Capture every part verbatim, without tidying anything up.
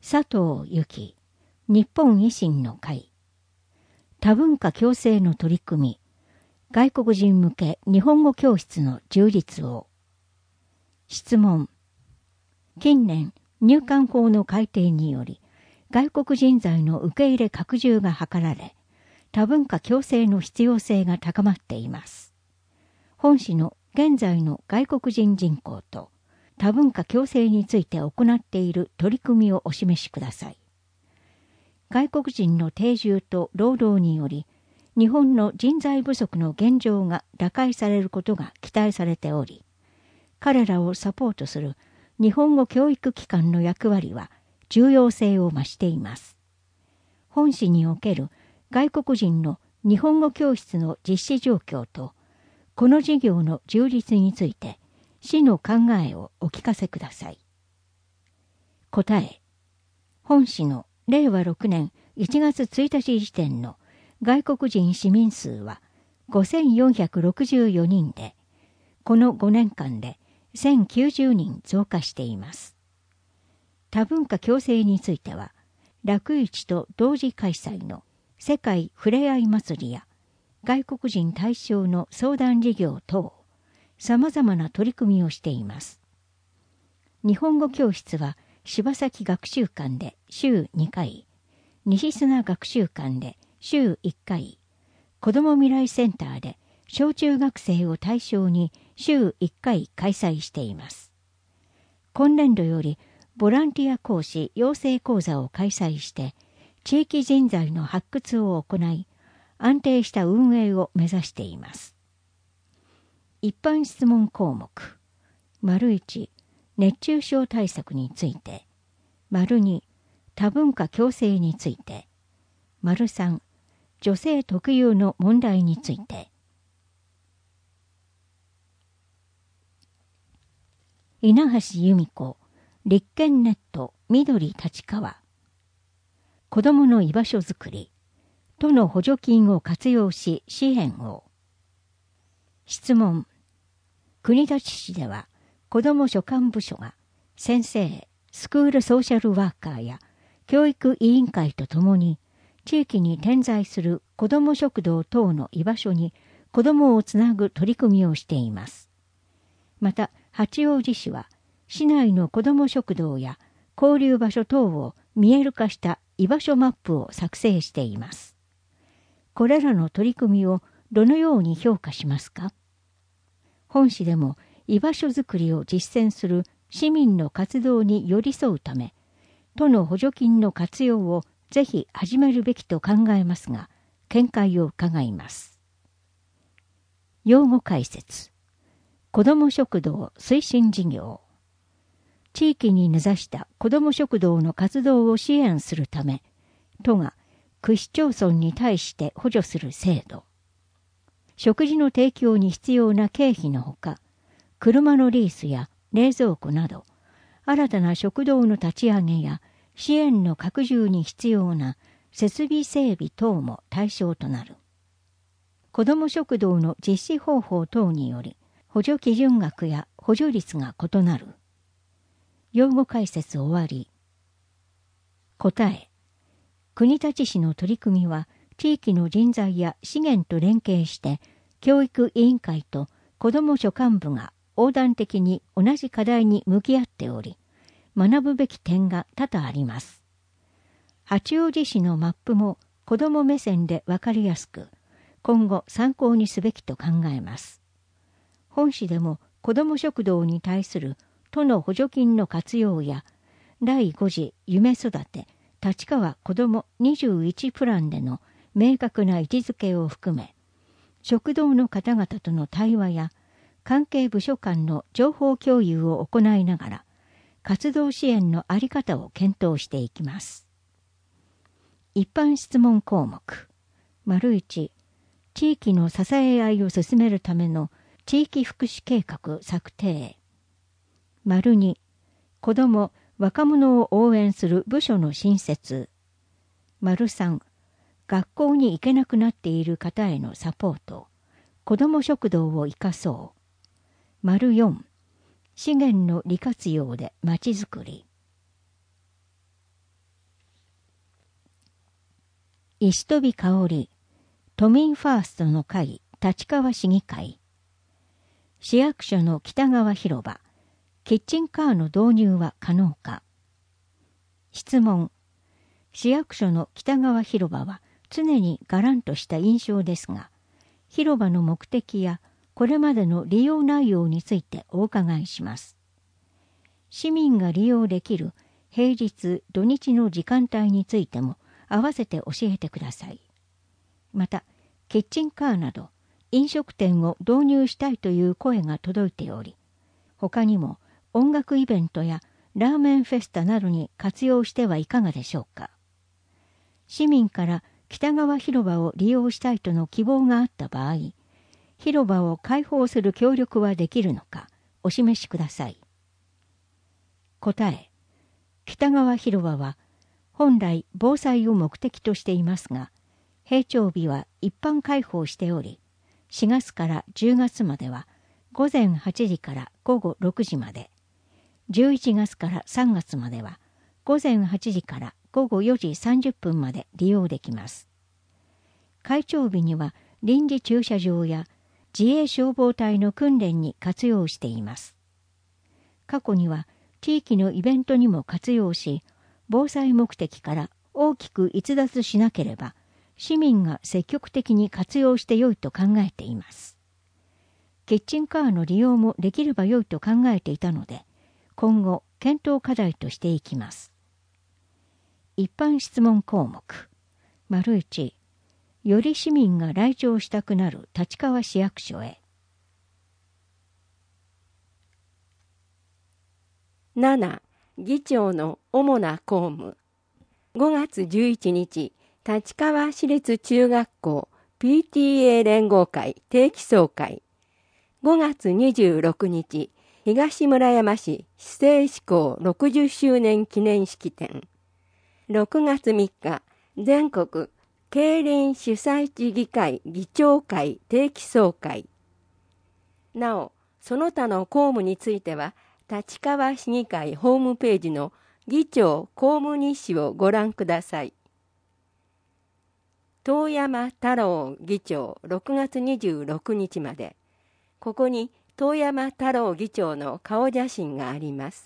佐藤由紀、日本維新の会。多文化共生の取り組み、外国人向け日本語教室の充実を。質問。近年、入管法の改定により、外国人材の受け入れ拡充が図られ、多文化共生の必要性が高まっています。本市の現在の外国人人口と多文化共生について行っている取り組みをお示しください。外国人の定住と労働により、日本の人材不足の現状が打開されることが期待されており、彼らをサポートする日本語教育機関の役割は重要性を増しています。本市における外国人の日本語教室の実施状況と、この事業の充実について、市の考えをお聞かせください。答え。本市のれいわろくねんいちがつついたち時点の外国人市民数はごせんよんひゃくろくじゅうよにんで、このごねんかんでせんきゅうじゅうにん増加しています。多文化共生については、楽市と同時開催の世界ふれあい祭りや外国人対象の相談事業等、さまざまな取り組みをしています。日本語教室は柴崎学習館で週にかい、西砂学習館で週いっかい、子ども未来センターで小中学生を対象に週いっかい開催しています。今年度よりボランティア講師養成講座を開催して、地域人材の発掘を行い、安定した運営を目指しています。一般質問項目。丸いち、熱中症対策について。丸に、多文化共生について。丸さん、女性特有の問題について。稲橋由美子、立憲ネット緑立川。子どもの居場所づくり。都の補助金を活用し支援を。質問。国立市では子ども所管部署が先生、スクールソーシャルワーカーや教育委員会とともに地域に点在する子ども食堂等の居場所に子どもをつなぐ取り組みをしています。また、八王子市は市内の子ども食堂や交流場所等を見える化した居場所マップを作成しています。これらの取り組みをどのように評価しますか？本市でも居場所づくりを実践する市民の活動に寄り添うため、都の補助金の活用をぜひ始めるべきと考えますが、見解を伺います。用語解説。子ども食堂推進事業。地域に根ざした子ども食堂の活動を支援するため、都が区市町村に対して補助する制度。食事の提供に必要な経費のほか、車のリースや冷蔵庫など、新たな食堂の立ち上げや支援の拡充に必要な設備整備等も対象となる。子ども食堂の実施方法等により、補助基準額や補助率が異なる。用語解説終わり。答え。国立市の取り組みは、地域の人材や資源と連携して、教育委員会と子ども所管部が横断的に同じ課題に向き合っており、学ぶべき点が多々あります。八王子市のマップも子ども目線でわかりやすく、今後参考にすべきと考えます。本市でも子ども食堂に対する都の補助金の活用や、だいご次夢育て立川子どもにじゅういちプランでの明確な位置づけを含め、食堂の方々との対話や関係部署間の情報共有を行いながら、活動支援の在り方を検討していきます。一般質問項目。丸いち、地域の支え合いを進めるための地域福祉計画策定。丸に、子ども、若者を応援する部署の新設。丸さん、学校に行けなくなっている方へのサポート。子ども食堂を生かそう。丸よん、資源の利活用でまちづくり。 石飛香織、都民ファーストの会、立川市議会。市役所の北側広場、キッチンカーの導入は可能か。質問。市役所の北側広場は常にがらんとした印象ですが、広場の目的やこれまでの利用内容についてお伺いします。市民が利用できる平日土日の時間帯についても合わせて教えてください。また、キッチンカーなど飲食店を導入したいという声が届いており、他にも音楽イベントやラーメンフェスタなどに活用してはいかがでしょうか。市民から北側広場を利用したいとの希望があった場合、広場を開放する協力はできるのかお示しください。答え。北側広場は本来防災を目的としていますが、閉庁日は一般開放しており、しがつからじゅうがつまでは午前はちじから午後ろくじまで、じゅういちがつからさんがつまでは午前はちじから午後よじさんじゅっぷんまで利用できます。開庁日には臨時駐車場や自衛消防隊の訓練に活用しています。過去には地域のイベントにも活用し、防災目的から大きく逸脱しなければ、市民が積極的に活用してよいと考えています。キッチンカーの利用もできればよいと考えていたので、今後検討課題としていきます。一般質問項目。丸いち、より市民が来庁したくなる立川市役所へ。 なな、議長の主な公務。ごがつじゅういちにち、立川市立中学校 ピーティーエー 連合会定期総会。ごがつにじゅうろくにち、東村山市市政施行ろくじゅっしゅうねん記念式典。ろくがつみっか、全国競輪主催地議会議長会定期総会。なお、その他の公務については、立川市議会ホームページの議長公務日誌をご覧ください。遠山太郎議長ろくがつにじゅうろくにちまで。ここに遠山太郎議長の顔写真があります。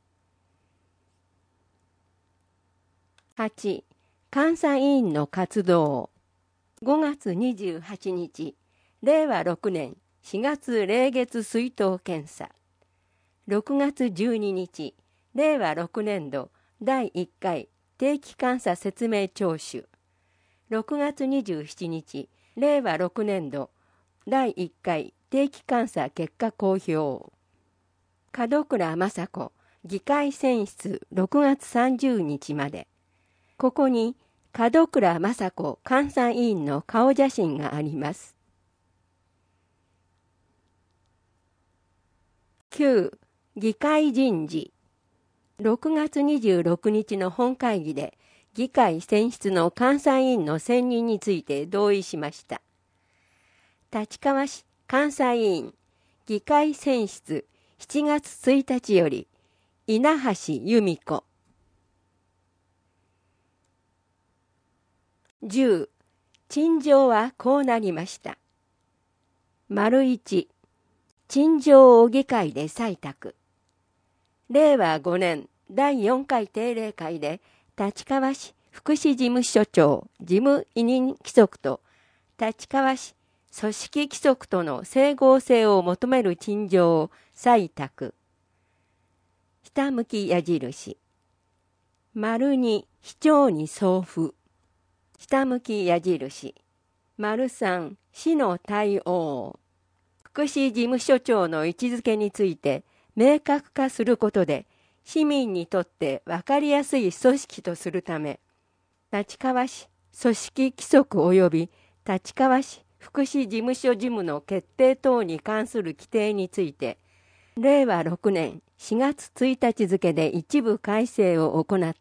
はち、監査委員の活動。ごがつにじゅうはちにち、れいわろくねんしがつ例月出納検査。ろくがつじゅうににち、れいわろくねんどだいいっかい定期監査説明聴取。ろくがつにじゅうしちにち、れいわろくねんどだいいっかい定期監査結果公表。門倉雅子議会選出ろくがつさんじゅうにちまで。ここに門倉雅子監査委員の顔写真があります。きゅう、議会人事。ろくがつにじゅうろくにちの本会議で議会選出の監査委員の選任について同意しました。立川市監査委員議会選出しちがつついたちより稲橋由美子。じゅう、陳情はこうなりました。丸いち、陳情を議会で採択。れいわごねんだいよんかい定例会で立川市福祉事務所長事務委任規則と立川市組織規則との整合性を求める陳情を採択。下向き矢印。丸に市長に送付。下向き矢印。丸さん市の対応。福祉事務所長の位置づけについて明確化することで市民にとって分かりやすい組織とするため、立川市組織規則及び立川市福祉事務所事務の決定等に関する規定について、れいわろくねんしがつついたち付で一部改正を行った。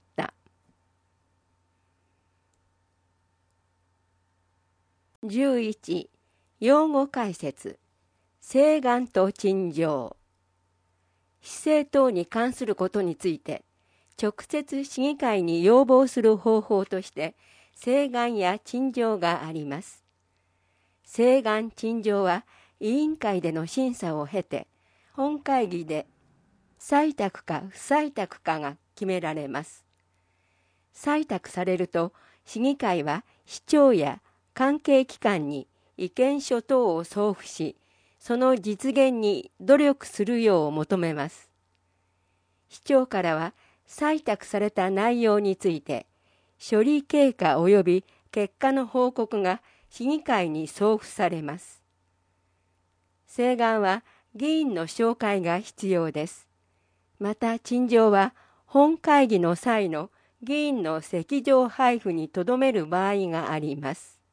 じゅういち、用語解説。請願と陳情。市政等に関することについて、直接市議会に要望する方法として、 請願や陳情があります。請願陳情は委員会での審査を経て、本会議で採択か不採択かが決められます。採択されると、市議会は市長や関係機関に意見書等を送付し、その実現に努力するよう求めます。市長からは採択された内容について、処理経過及び結果の報告が市議会に送付されます。請願は議員の紹介が必要です。また陳情は本会議の際の議員の席上配布にとどめる場合があります。